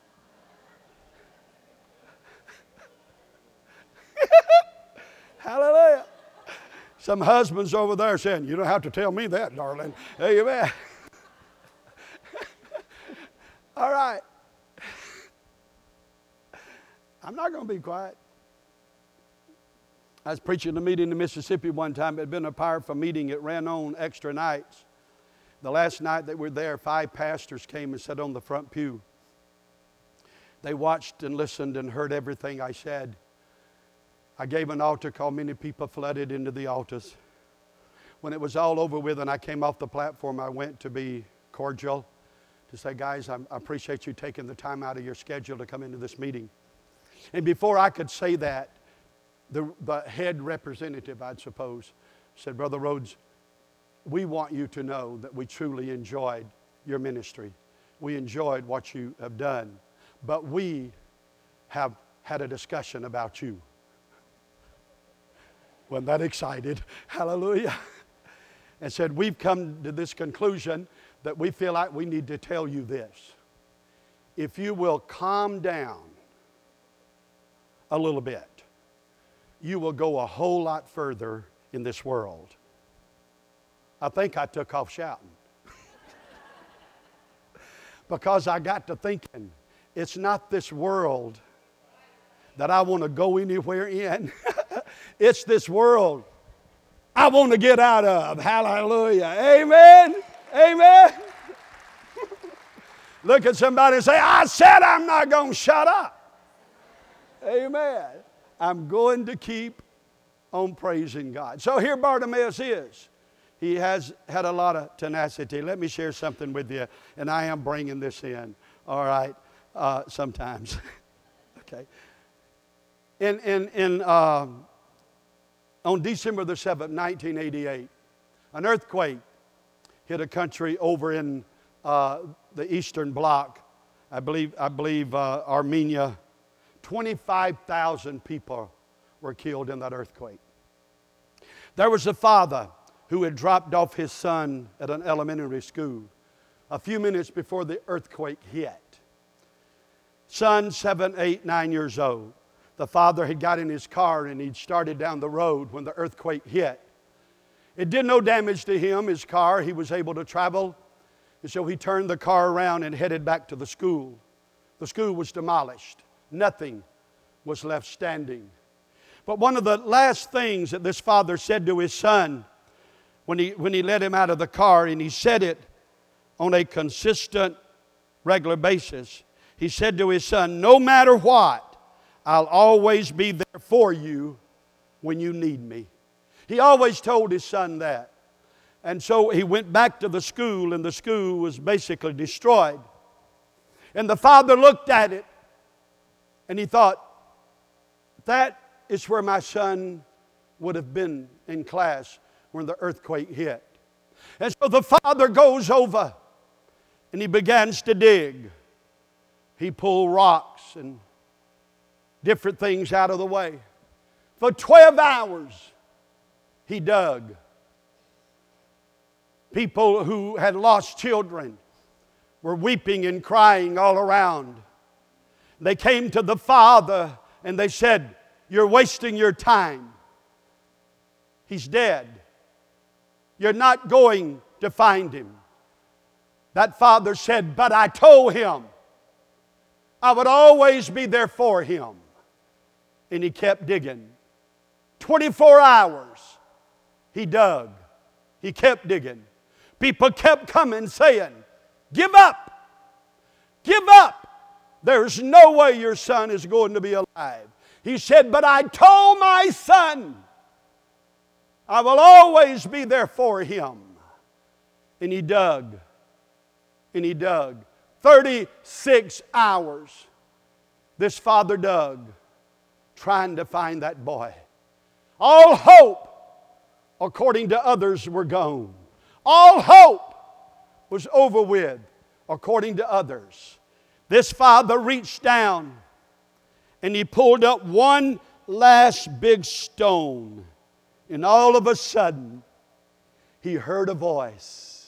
Hallelujah. Some husbands over there saying, you don't have to tell me that, darling. Amen. All right. I'm not going to be quiet. I was preaching a meeting in Mississippi one time. It had been a powerful meeting. It ran on extra nights. The last night that we were there, 5 pastors came and sat on the front pew. They watched and listened and heard everything I said. I gave an altar call. Many people flooded into the altars. When it was all over with and I came off the platform, I went to be cordial, to say, guys, I appreciate you taking the time out of your schedule to come into this meeting. And before I could say that, the head representative, I'd suppose, said, Brother Rhodes, we want you to know that we truly enjoyed your ministry. We enjoyed what you have done. But we have had a discussion about you. Wasn't that excited? Hallelujah. And said, we've come to this conclusion that we feel like we need to tell you this. If you will calm down a little bit, you will go a whole lot further in this world. I think I took off shouting. Because I got to thinking, it's not this world that I want to go anywhere in. It's this world I want to get out of. Hallelujah. Amen. Amen. Look at somebody and say, I said I'm not going to shut up. Amen. I'm going to keep on praising God. So here Bartimaeus is. He has had a lot of tenacity. Let me share something with you, and I am bringing this in, all right, sometimes. Okay. On December the 7th, 1988, an earthquake hit a country over in the Eastern Bloc. I believe Armenia. 25,000 people were killed in that earthquake. There was a father who had dropped off his son at an elementary school a few minutes before the earthquake hit. Son, 7, 8, 9 years old. The father had got in his car and he'd started down the road when the earthquake hit. It did no damage to him, his car. He was able to travel. And so he turned the car around and headed back to the school. The school was demolished. Nothing was left standing. But one of the last things that this father said to his son when he let him out of the car, and he said it on a consistent, regular basis, he said to his son, "No matter what, I'll always be there for you when you need me." He always told his son that. And so he went back to the school, and the school was basically destroyed. And the father looked at it, and he thought, that is where my son would have been in class when the earthquake hit. And so the father goes over, and he begins to dig. He pulled rocks and different things out of the way. For 12 hours, he dug. People who had lost children were weeping and crying all around. They came to the father and they said, "You're wasting your time. He's dead. You're not going to find him." That father said, "But I told him I would always be there for him." And he kept digging. 24 hours he dug. He kept digging. People kept coming saying, "Give up. Give up. There's no way your son is going to be alive." He said, "But I told my son I will always be there for him." And he dug. And he dug. 36 hours this father dug, trying to find that boy. All hope, according to others, were gone. All hope was over with, according to others. This father reached down and he pulled up one last big stone. And all of a sudden, he heard a voice.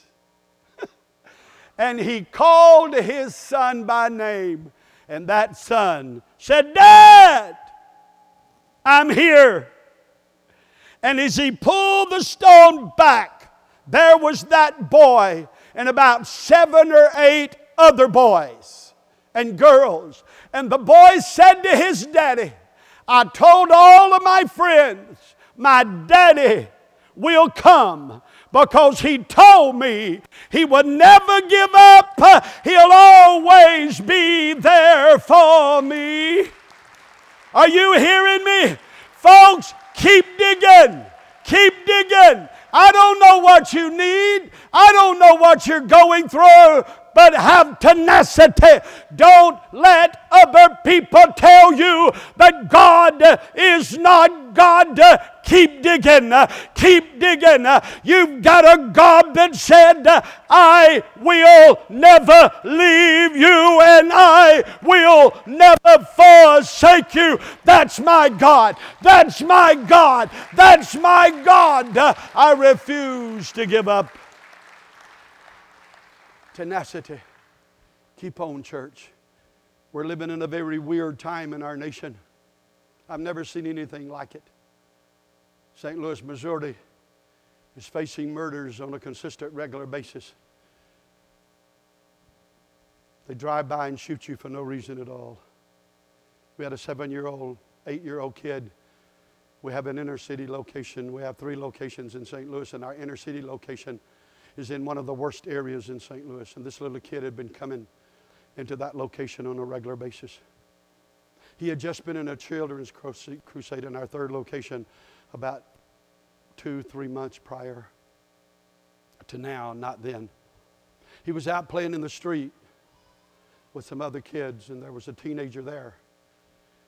And he called his son by name. And that son said, "Dad, I'm here." And as he pulled the stone back, there was that boy and about 7 or 8 other boys and girls. And the boy said to his daddy, "I told all of my friends, my daddy will come because he told me he would never give up. He'll always be there for me." Are you hearing me? Folks, keep digging. Keep digging. I don't know what you need. I don't know what you're going through, but have tenacity. Don't let other people tell you that God is not God. Keep digging. Keep digging. You've got a God that said, "I will never leave you and I will never forsake you." That's my God. That's my God. That's my God. I refuse to give up. Tenacity. Keep on, church. We're living in a very weird time in our nation. I've never seen anything like it. St. Louis, Missouri is facing murders on a consistent, regular basis. They drive by and shoot you for no reason at all. We had a 7-year-old, 8-year-old kid. We have an inner city location. We have 3 locations in St. Louis, and our inner city location is in one of the worst areas in St. Louis. And this little kid had been coming into that location on a regular basis. He had just been in a children's crusade in our 3rd location about 2-3 months prior to now, not then. He was out playing in the street with some other kids, and there was a teenager there.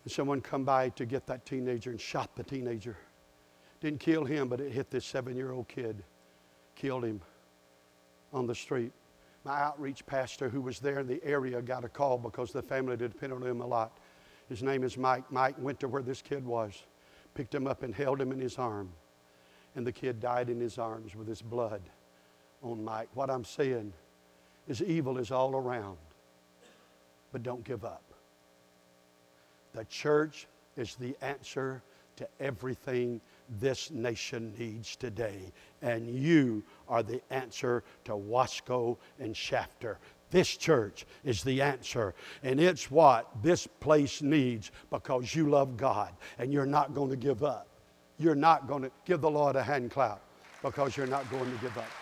And someone come by to get that teenager and shot the teenager. Didn't kill him, but it hit this 7-year-old kid. Killed him on the street. My outreach pastor who was there in the area got a call because the family depended on him a lot. His name is Mike. Mike went to where this kid was, picked him up and held him in his arm. And the kid died in his arms with his blood on Mike. What I'm saying is evil is all around, but don't give up. The church is the answer to everything this nation needs today. And you are the answer to Wasco and Shafter. This church is the answer. And it's what this place needs because you love God and you're not going to give up. You're not going to give the Lord a hand clap because you're not going to give up.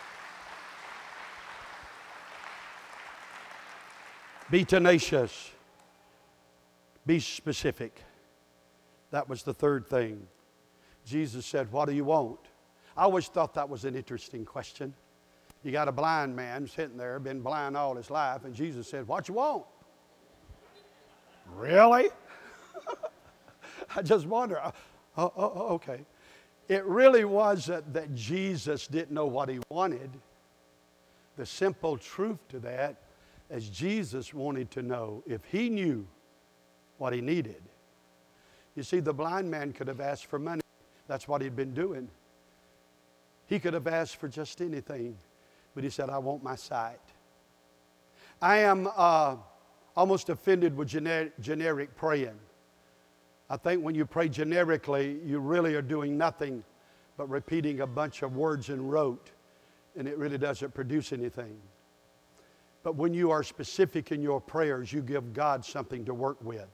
Be tenacious. Be specific. That was the third thing. Jesus said, what do you want? I always thought that was an interesting question. You got a blind man sitting there, been blind all his life, and Jesus said, what you want? Really? I just wonder. Okay. It really was that Jesus didn't know what he wanted. The simple truth to that is Jesus wanted to know if he knew what he needed. You see, the blind man could have asked for money. That's what he'd been doing. He could have asked for just anything, but he said, I want my sight. I am almost offended with generic praying. I think when you pray generically, you really are doing nothing but repeating a bunch of words in rote, and it really doesn't produce anything. But when you are specific in your prayers, you give God something to work with.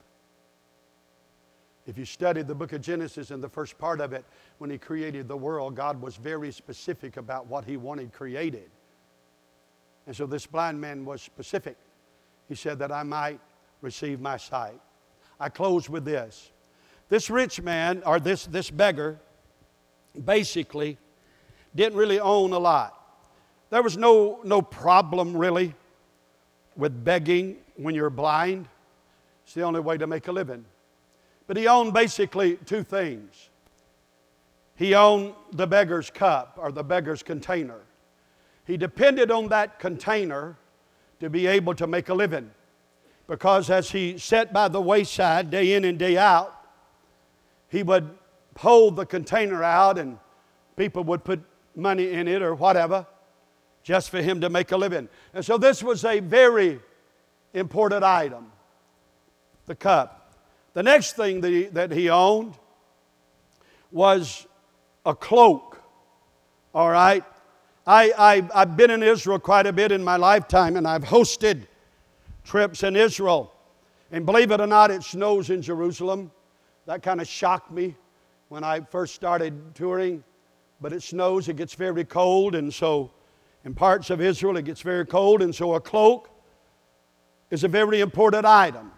If you studied the book of Genesis in the first part of it, when he created the world, God was very specific about what he wanted created. And so this blind man was specific. He said that I might receive my sight. I close with this. This rich man, or this beggar, basically didn't really own a lot. There was no problem really with begging when you're blind. It's the only way to make a living. But he owned basically two things. He owned the beggar's cup or the beggar's container. He depended on that container to be able to make a living. Because as he sat by the wayside day in and day out, he would hold the container out and people would put money in it or whatever just for him to make a living. And so this was a very important item, the cup. The next thing that he owned was a cloak. All right? I've been in Israel quite a bit in my lifetime, and I've hosted trips in Israel. And believe it or not, it snows in Jerusalem. That kind of shocked me when I first started touring. But it snows, it gets very cold, and so in parts of Israel it gets very cold, and so a cloak is a very important item.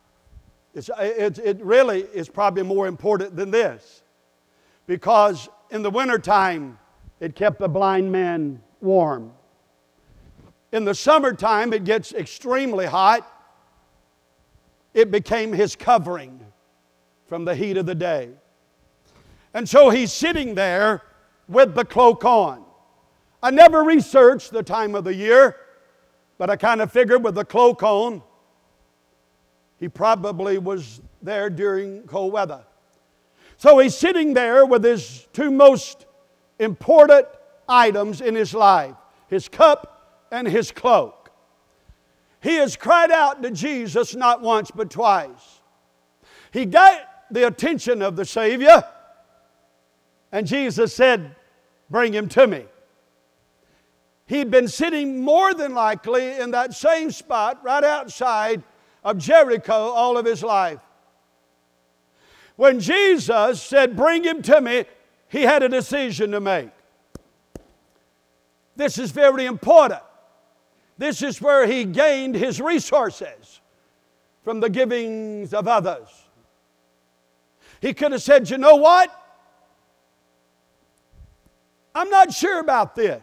It really is probably more important than this, because in the wintertime it kept the blind man warm. In the summertime it gets extremely hot. It became his covering from the heat of the day. And so he's sitting there with the cloak on. I never researched the time of the year, but I kind of figured with the cloak on, he probably was there during cold weather. So he's sitting there with his two most important items in his life, his cup and his cloak. He has cried out to Jesus not once but twice. He got the attention of the Savior, and Jesus said, bring him to me. He'd been sitting more than likely in that same spot right outside of Jericho all of his life. When Jesus said, bring him to me, he had a decision to make. This is very important. This is where he gained his resources from the givings of others. He could have said, you know what? I'm not sure about this.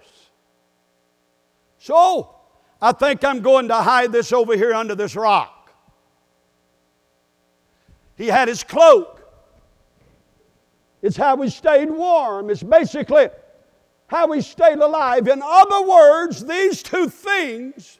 So, I think I'm going to hide this over here under this rock. He had his cloak. It's how he stayed warm. It's basically how he stayed alive. In other words, these two things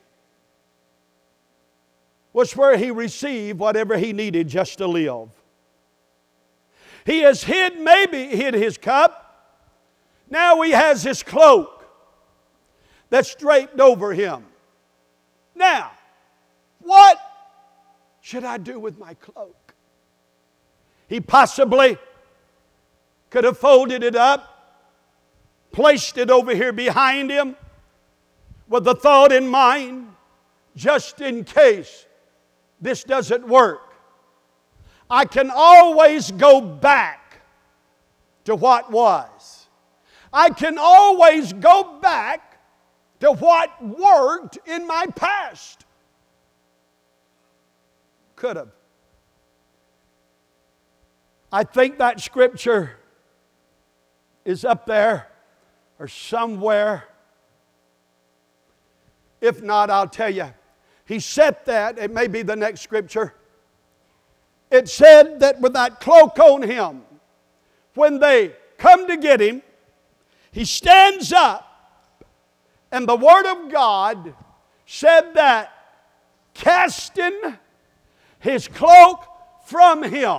was where he received whatever he needed just to live. He has maybe hid his cup. Now he has his cloak that's draped over him. Now, what should I do with my cloak? He possibly could have folded it up, placed it over here behind him with the thought in mind, just in case this doesn't work. I can always go back to what was. I can always go back to what worked in my past. Could have. I think that scripture is up there or somewhere. If not, I'll tell you. He said that, it may be the next scripture. It said that with that cloak on him, when they come to get him, he stands up, and the Word of God said that casting his cloak from him,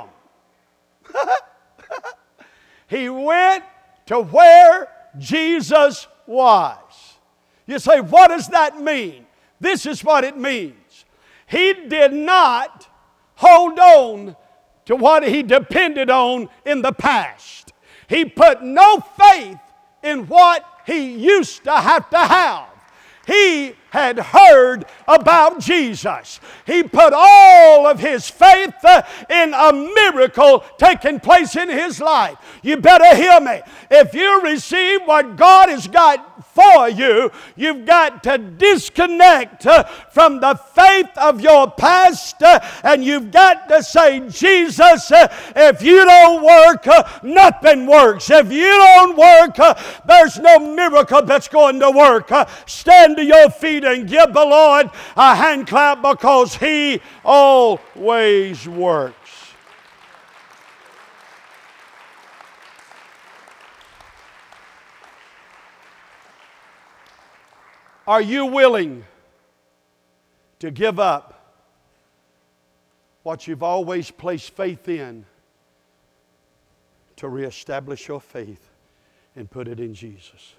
he went to where Jesus was. You say, what does that mean? This is what it means. He did not hold on to what he depended on in the past. He put no faith in what he used to have. He had heard about Jesus. He put all of his faith in a miracle taking place in his life. You better hear me. If you receive what God has got for you, you've got to disconnect from the faith of your past, and you've got to say, Jesus, if you don't work, nothing works. If you don't work, there's no miracle that's going to work. Stand to your feet and give the Lord a hand clap, because He always works. Are you willing to give up what you've always placed faith in to reestablish your faith and put it in Jesus?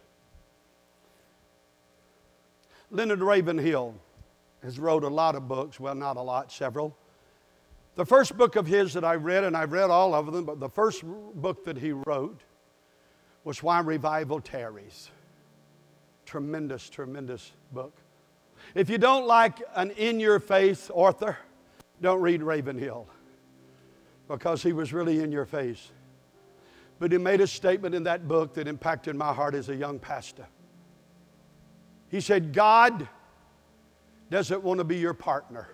Leonard Ravenhill has wrote a lot of books. Well, not a lot, several. The first book of his that I read, and I've read all of them, but the first book that he wrote was Why Revival Tarries. Tremendous, tremendous book. If you don't like an in-your-face author, don't read Ravenhill, because he was really in your face. But he made a statement in that book that impacted my heart as a young pastor. He said, God doesn't want to be your partner.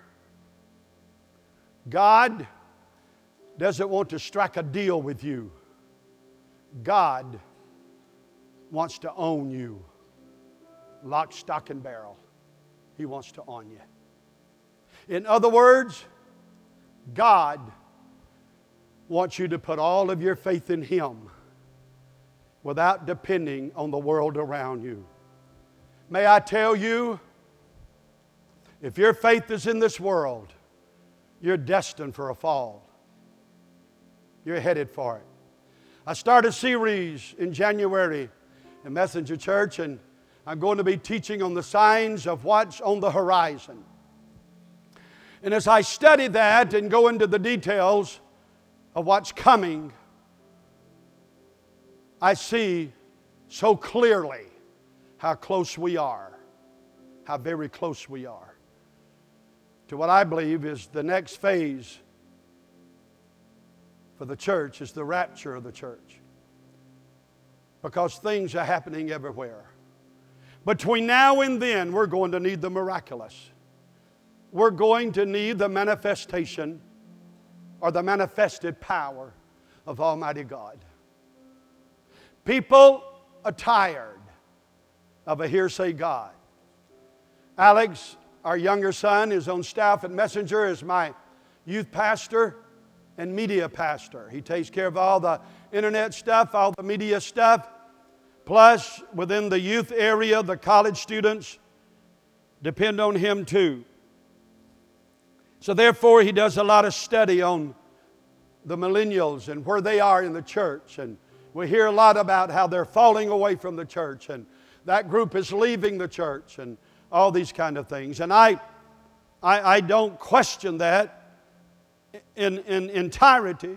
God doesn't want to strike a deal with you. God wants to own you. Lock, stock, and barrel. He wants to own you. In other words, God wants you to put all of your faith in Him without depending on the world around you. May I tell you, if your faith is in this world, you're destined for a fall. You're headed for it. I started a series in January in Messenger Church, and I'm going to be teaching on the signs of what's on the horizon. And as I study that and go into the details of what's coming, I see so clearly how close we are, how very close we are to what I believe is the next phase for the church, is the rapture of the church. Because things are happening everywhere. Between now and then, we're going to need the miraculous. We're going to need the manifestation or the manifested power of Almighty God. People are tired of a hearsay God. Alex, our younger son, is on staff at Messenger as my youth pastor, and media pastor. He takes care of all the internet stuff, all the media stuff. Plus, within the youth area, the college students depend on him too. So therefore, he does a lot of study on the millennials and where they are in the church. And we hear a lot about how they're falling away from the church, and that group is leaving the church, and all these kind of things. And I don't question that in entirety.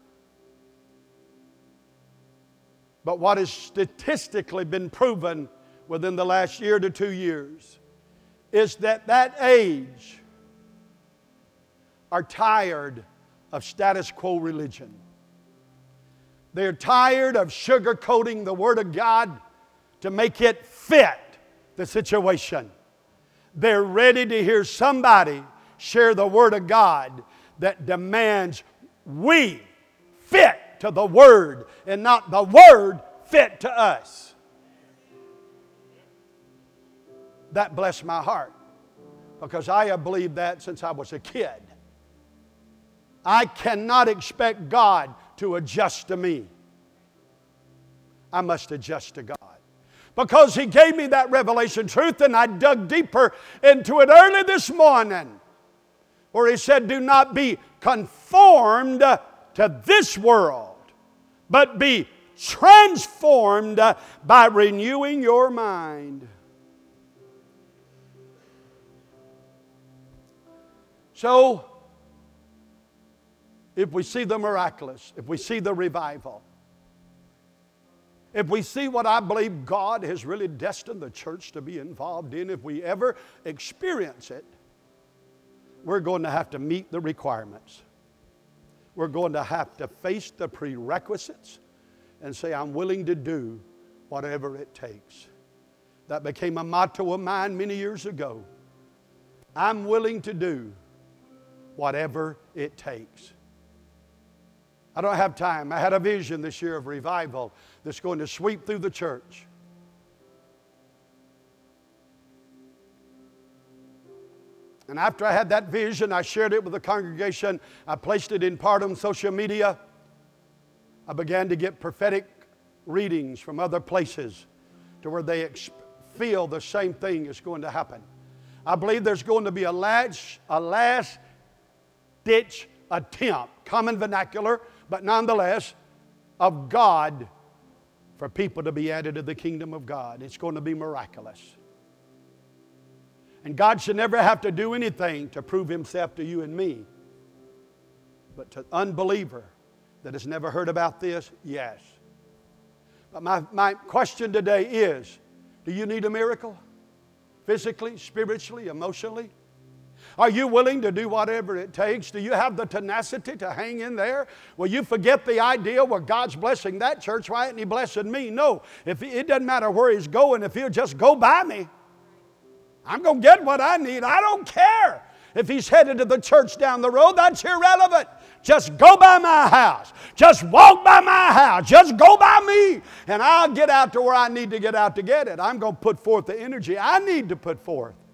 But what has statistically been proven within the last year to 2 years is that age are tired of status quo religion. They're tired of sugarcoating the Word of God to make it fit the situation. They're ready to hear somebody share the Word of God that demands we fit to the Word and not the Word fit to us. That blessed my heart, because I have believed that since I was a kid. I cannot expect God to adjust to me. I must adjust to God. Because He gave me that revelation truth, and I dug deeper into it early this morning, where He said, do not be conformed to this world, but be transformed by renewing your mind. So, if we see the miraculous, if we see the revival, if we see what I believe God has really destined the church to be involved in, if we ever experience it, we're going to have to meet the requirements. We're going to have to face the prerequisites and say, I'm willing to do whatever it takes. That became a motto of mine many years ago. I'm willing to do whatever it takes. I don't have time. I had a vision this year of revival that's going to sweep through the church. And after I had that vision, I shared it with the congregation. I placed it in part on social media. I began to get prophetic readings from other places to where they feel the same thing is going to happen. I believe there's going to be a last-ditch attempt, common vernacular, but nonetheless, of God for people to be added to the kingdom of God. It's going to be miraculous. And God should never have to do anything to prove Himself to you and me. But to unbeliever that has never heard about this, yes. But my question today is, do you need a miracle? Physically, spiritually, emotionally? Are you willing to do whatever it takes? Do you have the tenacity to hang in there? Will you forget the idea where God's blessing that church, right, and He blessed me? No. It doesn't matter where He's going. If He'll just go by me, I'm going to get what I need. I don't care if He's headed to the church down the road. That's irrelevant. Just go by my house. Just walk by my house. Just go by me. And I'll get out to where I need to get out to get it. I'm going to put forth the energy I need to put forth